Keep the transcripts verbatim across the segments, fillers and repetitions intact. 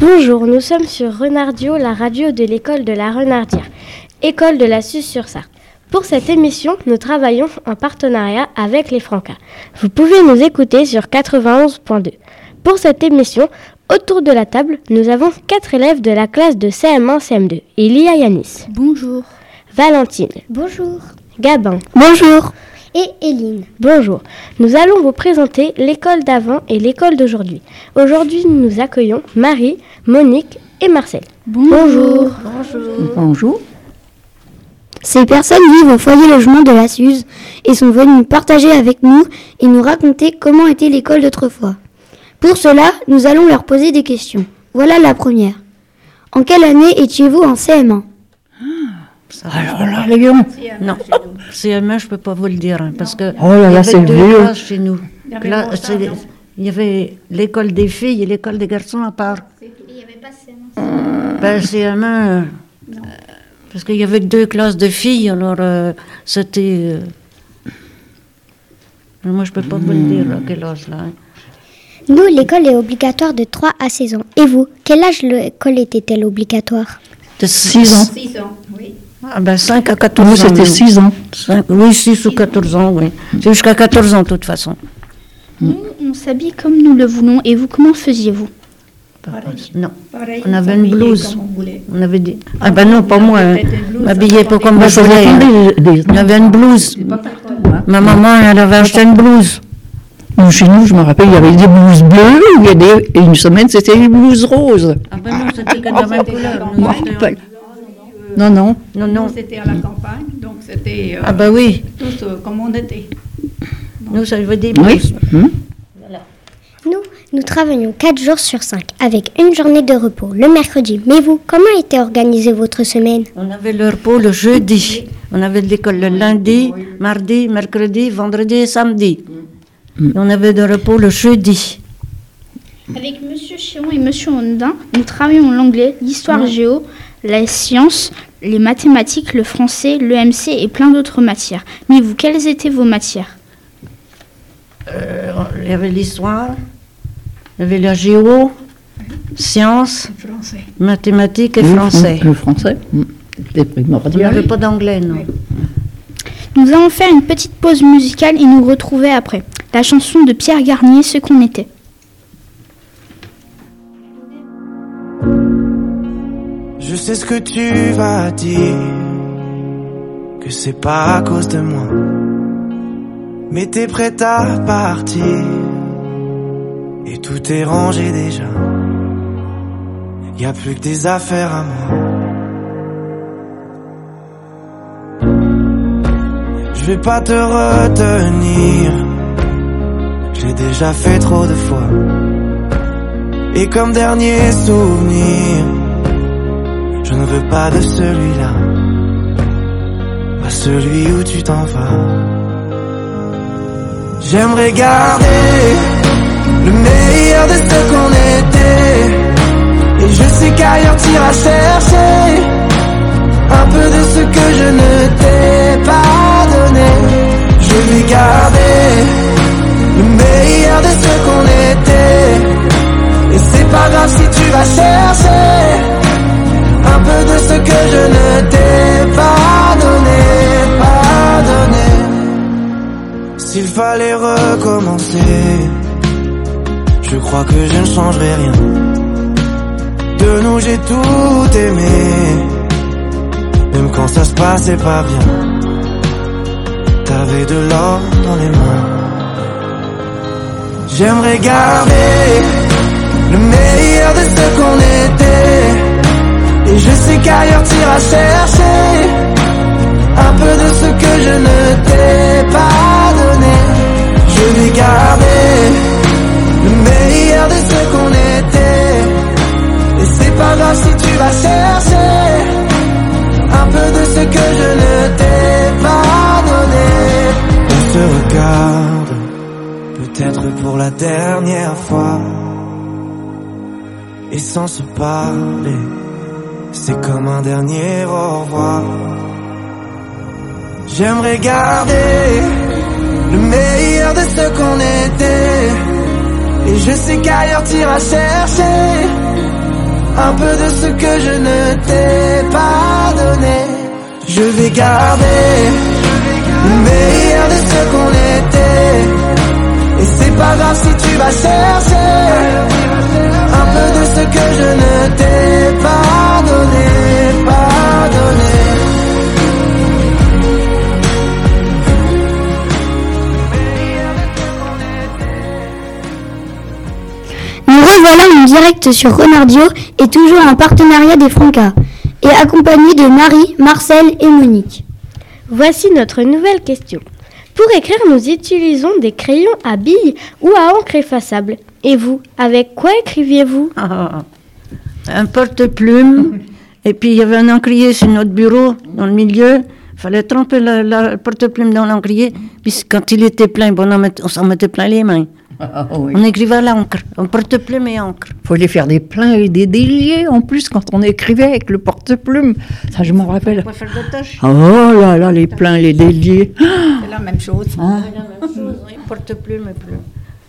Bonjour, nous sommes sur Renardio, la radio de l'école de la Renardière, école de la Suze-sur-Sarthe. Pour cette émission, nous travaillons en partenariat avec les Francas. Vous pouvez nous écouter sur quatre-vingt-onze point deux. Pour cette émission, autour de la table, nous avons quatre élèves de la classe de C M un C M deux. Il y a Yanis. Bonjour. Valentine. Bonjour. Gabin. Bonjour. Et Éline. Bonjour. Nous allons vous présenter l'école d'avant et l'école d'aujourd'hui. Aujourd'hui, nous accueillons Marie, Monique et Marcel. Bonjour. Bonjour. Bonjour. Ces personnes vivent au foyer logement de la Suze et sont venues partager avec nous et nous raconter comment était l'école d'autrefois. Pour cela, nous allons leur poser des questions. Voilà la première. En quelle année étiez-vous en C M un? Alors là, Léon. Non, C M un, je ne peux pas vous le dire, hein, parce que oh là là, il y avait c'est deux vieux. classes chez nous. Il y avait, Cla- c'est, il y avait l'école des filles et l'école des garçons à part. Il n'y avait pas C M un. Ben, C M un, euh, parce qu'il y avait deux classes de filles, alors euh, c'était... Euh, moi, je ne peux pas mmh. vous le dire, à quel âge, là. Hein. Nous, l'école est obligatoire de trois à seize ans. Et vous, quel âge l'école était-elle obligatoire? De six ans. six ans, oui. Ah ben cinq à quatorze Nous, ans. c'était six ans. cinq, oui, six ou quatorze ans, oui. C'est jusqu'à quatorze ans, de toute façon. Nous, on s'habille comme nous le voulons. Et vous, comment faisiez-vous? Pareil. Non, Pareil, on avait une blouse. On, on avait dit... Ah ben non, pas moi. Hein. M'habillais pas comme Moi, je voulais. Hein. On avait une blouse. Ma maman, elle avait acheté une blouse. Nous, chez nous, je me rappelle, il y avait des blouses bleues, il y a des, et une semaine, c'était des blouses roses. Ah ben non, c'était que de la même couleur. Je me rappelle. Non, non. Non, non. Nous, c'était à la campagne, donc c'était... Euh, ah ben oui. Tous euh, comme on était. Donc, nous, ça veut dire blouses. Oui. Hum. Voilà. Nous, nous travaillons quatre jours sur cinq, avec une journée de repos le mercredi. Mais vous, comment était organisée votre semaine? On avait le repos le jeudi. On avait de l'école le lundi, mardi, mercredi, vendredi et samedi. Et on avait de repos le jeudi. Avec Monsieur Chéron et Monsieur Ondin, nous travaillons l'anglais, l'histoire mmh. géo, la science, les mathématiques, le français, l'E M C et plein d'autres matières. Mais vous, quelles étaient vos matières? euh, Il y avait l'histoire, il y avait la géo, sciences, français. mathématiques et Le français. Le français, c'était primordial. On n'avait pas d'anglais, non. Oui. Nous allons faire une petite pause musicale et nous retrouver après. La chanson de Pierre Garnier, Ce qu'on était. Je sais ce que tu vas dire, que c'est pas à cause de moi, mais t'es prête à partir, et tout est rangé déjà. Y a plus que des affaires à moi. Je vais pas te retenir, je l'ai déjà fait trop de fois. Et comme dernier souvenir, je ne veux pas de celui-là, pas celui où tu t'en vas. J'aimerais garder le meilleur de ce qu'on était, et je sais qu'ailleurs t'iras chercher un peu de ce que je ne t'ai pas donné. Je vais garder le meilleur de ce qu'on était, et c'est pas grave si tu vas chercher un peu de ce que je ne t'ai pas donné, pas donné. S'il fallait recommencer, je crois que je ne changerai rien. De nous j'ai tout aimé, même quand ça se passait pas bien. T'avais de l'or dans les mains. J'aimerais garder le meilleur de ce qu'on était, et je sais qu'ailleurs t'iras chercher un peu de ce que je ne t'ai pas donné. Je vais garder le meilleur de ce qu'on était, et c'est pas grave si tu vas chercher un peu de ce que je ne t'ai pas donné. On se regarde, peut-être pour la dernière fois, et sans se parler, c'est comme un dernier au revoir. J'aimerais garder le meilleur de ce qu'on était, et je sais qu'ailleurs t'iras chercher un peu de ce que je ne t'ai pas donné. Je vais garder le meilleur de ce qu'on était. Et c'est pas grave si tu vas chercher un peu de ce que je ne t'ai pas donné, pas donné. Nous revoilà en direct sur Renardio et toujours en partenariat des Francas et accompagnés de Marie, Marcel et Monique. Voici notre nouvelle question. Pour écrire, nous utilisons des crayons à billes ou à encre effaçable. Et vous, avec quoi écriviez-vous ? Ah, un porte-plume, et puis il y avait un encrier sur notre bureau, dans le milieu. Il fallait tremper le porte-plume dans l'encrier, puis quand il était plein, bon, on, met, on s'en mettait plein les mains. Ah, oui. On écrivait à l'encre, un porte-plume et encre. Il fallait faire des pleins et des déliés en plus quand on écrivait avec le porte-plume. Ça, je m'en rappelle. On pouvait faire des tâches. Oh là là, les pleins, les déliés. C'est la même chose. Hein? C'est la même chose, oui, porte-plume et plume.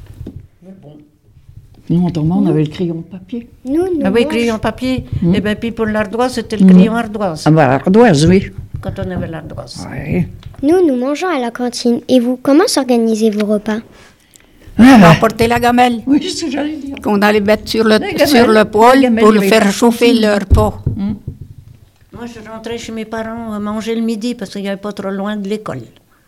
Nous, autrement, on avait le crayon de papier. Nous, nous Ah oui, mangeons- crayon papier. Mmh. Et bien, puis pour l'ardoise, c'était le Mmh. crayon ardoise, Ah bah, l'ardoise, oui. quand on avait l'ardoise. Ouais. Nous, nous mangeons à la cantine. Et vous, comment s'organisez vos repas ? Ah, Apporter la gamelle oui, c'est ce que j'allais dire. qu'on allait mettre sur le, La gamelle. sur le La poêle gamelle, pour il y avait faire pas chauffer de le repas. Moi, je rentrais chez mes parents à manger le midi parce qu'il n'y avait pas trop loin de l'école.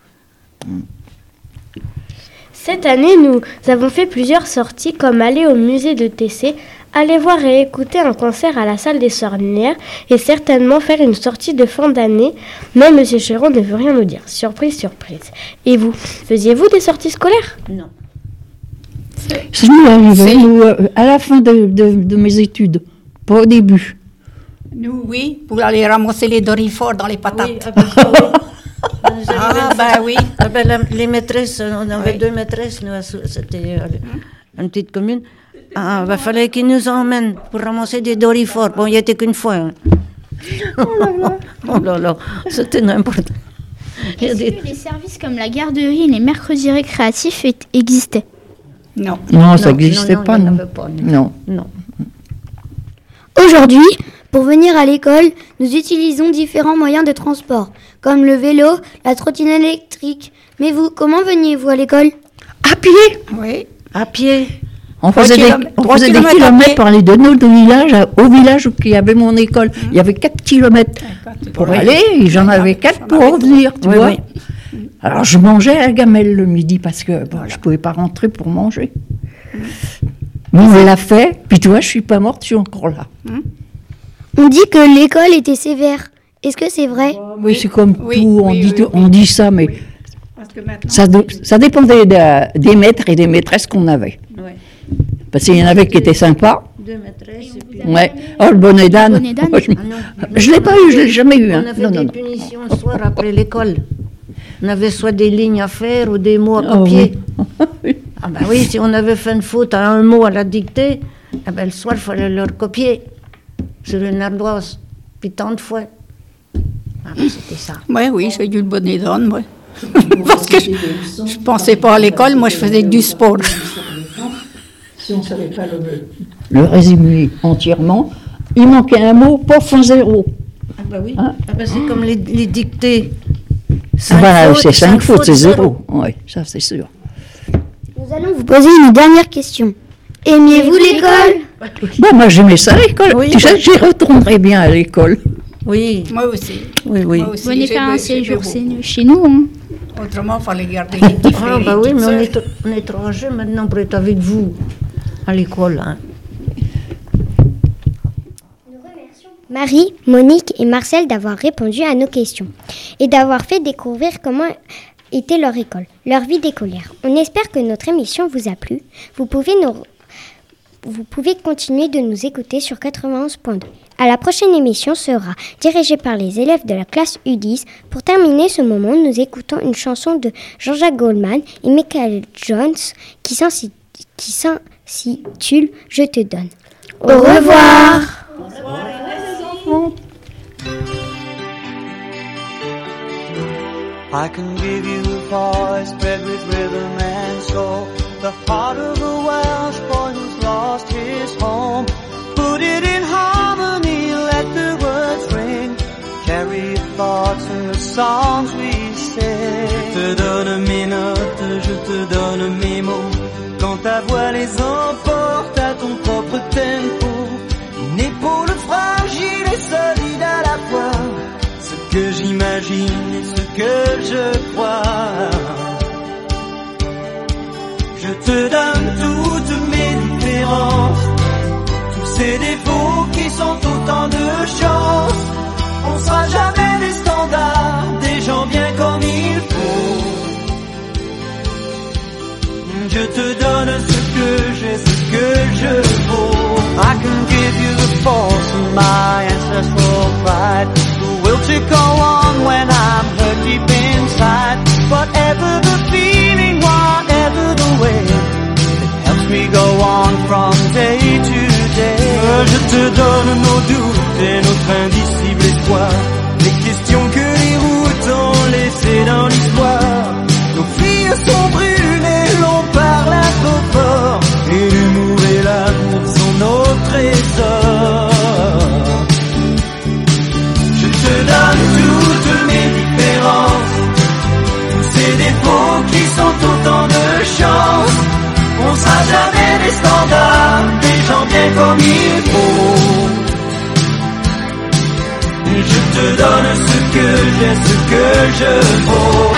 Cette année, nous avons fait plusieurs sorties comme aller au musée de T C, aller voir et écouter un concert à la salle des Sornières et certainement faire une sortie de fin d'année. Mais M. Chéron ne veut rien nous dire. Surprise, surprise. Et vous, faisiez-vous des sorties scolaires ? Non. Ça nous arrivait, Si. nous, euh, à la fin de, de, de mes études, pas au début. Nous, oui, pour aller ramasser les dorifores dans les patates. Oui, ah ben, ça, oui. Ça nous arrivait Ah, de faire- ben oui. Ah ben, la- les maîtresses, on avait Oui. deux maîtresses, nous, à Sou- c'était euh, une petite commune. Ah, ben, fallait qu'ils nous emmènent pour ramasser des dorifores. Bon, il n'y était qu'une fois. Hein. Oh là là, c'était n'importe quoi. Il y a Est-ce des- que les services comme la garderie et les mercredis récréatifs est- existaient ? Non. Non, ça Non, n'existait non, non, pas, il y en non. avait pas, Non. Non. Aujourd'hui, pour venir à l'école, nous utilisons différents moyens de transport, comme le vélo, la trottinette électrique. Mais vous, comment veniez-vous à l'école ? À pied. Oui. À pied. On Trois faisait, des, kilomètres- on trois faisait des kilomètres à kilomètres pied. pour aller de notre village à- au village où il y avait mon école. Il y avait quatre kilomètres pour Oui. aller, et j'en avais quatre J'en pour avais revenir, tu Oui, vois. oui. Alors je mangeais à la gamelle le midi parce que bon, je ne pouvais pas rentrer pour manger. Mais on l'a fait, puis tu vois, je suis pas morte, je suis encore là. On dit que l'école était sévère. Est-ce que c'est vrai ? Oui, c'est comme Oui, tout, on, oui, dit, oui, tout- oui. on dit ça, mais Parce que maintenant, ça, dé- ça dépendait de- des maîtres et des maîtresses qu'on avait. Ouais. Parce qu'il y en avait qui étaient sympas. Deux maîtresses. Et puis... Ouais. Oh, le bonnet d'âne. Le bonnet d'âne. Oh, je Ah non. je l'ai pas eu, je l'ai jamais eu. Hein. On avait Non, des non, non. punitions le soir après l'école. On avait soit des lignes à faire ou des mots à Oh, copier. oui. Ah ben oui, si on avait fait une faute à un mot à la dictée, ah ben le soir, il fallait leur copier sur une ardoise, puis tant de fois. Ah ben c'était ça. oui, oui, j'ai eu le bonnet d'âne, moi. Parce que je ne pensais pas à l'école, moi je faisais du sport. Si on ne savait pas le, le résumer entièrement, il manquait un mot, pof, un zéro. Ah ben oui, Hein? ah ben c'est comme les, les dictées. Cinq Voilà, fautes, c'est cinq cinq fautes, c'est zéro. zéro. Oui, ça c'est sûr. Nous allons vous poser une dernière question. Aimiez-vous l'école ? Bah, moi j'aimais ça à l'école. Oui, tu sais, bah- j'y retournerais bien à l'école. Oui, Moi aussi. oui, oui. Moi aussi, Venez j'ai faire un beau- j'ai séjour beau. c'est- chez nous. Hein. Autrement, il fallait garder les petits frères Ah et bah les oui, petites mais on sœurs. est, tr- on est trop jeunes maintenant pour être avec vous à l'école. Hein. Marie, Monique et Marcel d'avoir répondu à nos questions et d'avoir fait découvrir comment était leur école, leur vie d'écolière. On espère que notre émission vous a plu. Vous pouvez, nous, vous pouvez continuer de nous écouter sur quatre-vingt-onze point deux. À la prochaine émission sera dirigée par les élèves de la classe U dix. Pour terminer ce moment, nous écoutons une chanson de Jean-Jacques Goldman et Michael Jones qui s'insi- qui s'intitule « Je te donne ». Au revoir. I can give you a voice bred with rhythm and soul, the heart of a Welsh boy who's lost his home. Put it in high water, songs we say. Je te donne mes notes, je te donne mes mots. Quand ta voix les emporte à ton propre tempo. Une épaule fragile et solide à la fois. Ce que j'imagine et ce que je crois. Je te donne toutes mes différences, tous ces défauts qui sont autant de chances. On sera jamais des standards, des gens bien comme il faut. Je te donne ce que j'ai, ce que je vaux. I can give you the force of my ancestral pride, the will to go on when I'm hurt deep inside. Whatever the feeling, whatever the way, it helps me go on from day to day. Je te donne nos doutes et notre indicible espoir, les questions que les routes ont laissées dans l'histoire. Nos filles sont brûlées, l'on parle un trop fort, et l'humour et l'amour sont nos trésors. Je te donne toutes mes différences, tous ces défauts qui sont autant de chance. On sera jamais des standards, des gens bien comme il faut. Je te donne ce que j'ai, ce que je vaux.